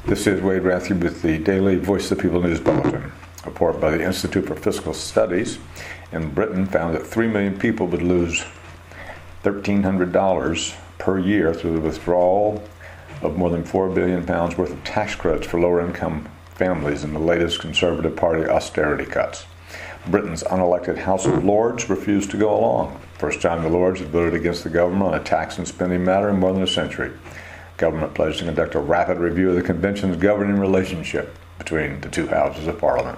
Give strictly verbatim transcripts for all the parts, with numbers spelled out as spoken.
This is Wade Rathke with the Daily Voice of the People News Bulletin. A report by the Institute for Fiscal Studies in Britain found that three million people would lose one thousand three hundred dollars per year through the withdrawal of more than four billion pounds worth of tax credits for lower-income families in the latest Conservative Party austerity cuts. Britain's unelected House of Lords refused to go along. First time the Lords had voted against the government on a tax and spending matter in more than a century. Government pledged to conduct a rapid review of the convention's governing relationship between the two houses of Parliament.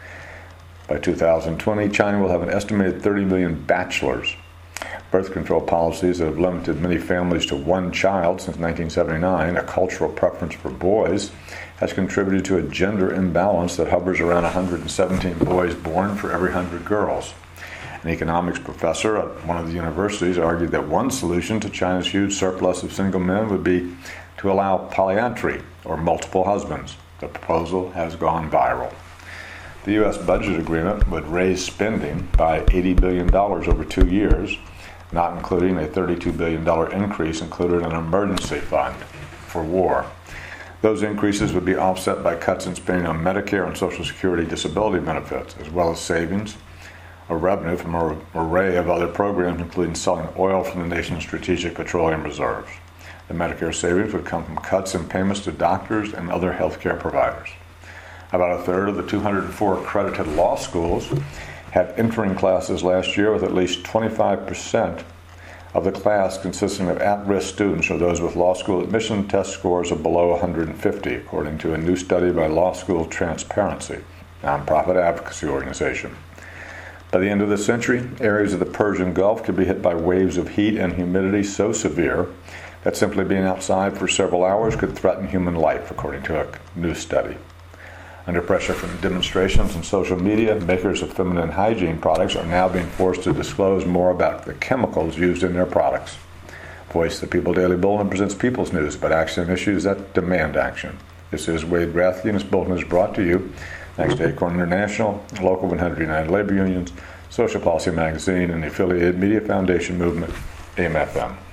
By two thousand twenty, China will have an estimated thirty million bachelors. Birth control policies that have limited many families to one child since nineteen seventy-nine, a cultural preference for boys, has contributed to a gender imbalance that hovers around one hundred seventeen boys born for every one hundred girls. An economics professor at one of the universities argued that one solution to China's huge surplus of single men would be to allow polyandry, or multiple husbands. The proposal has gone viral. The U S budget agreement would raise spending by eighty billion dollars over two years, not including a thirty-two billion dollars increase included in an emergency fund for war. Those increases would be offset by cuts in spending on Medicare and Social Security disability benefits, as well as savings of revenue from an array of other programs, including selling oil from the nation's strategic petroleum reserves. The Medicare savings would come from cuts in payments to doctors and other health care providers. About a third of the two hundred four accredited law schools had entering classes last year, with at least twenty-five percent of the class consisting of at-risk students or those with law school admission test scores of below one hundred fifty, according to a new study by Law School Transparency, a nonprofit advocacy organization. By the end of the century, areas of the Persian Gulf could be hit by waves of heat and humidity so severe that simply being outside for several hours could threaten human life, according to a new study. Under pressure from demonstrations and social media, makers of feminine hygiene products are now being forced to disclose more about the chemicals used in their products. Voice of the People Daily Bulletin presents People's News about action and issues that demand action. This is Wade Rathke, and this bulletin is brought to you thanks to Acorn International, Local one hundred United Labor Unions, Social Policy Magazine, and the affiliated Media Foundation Movement, A M F M.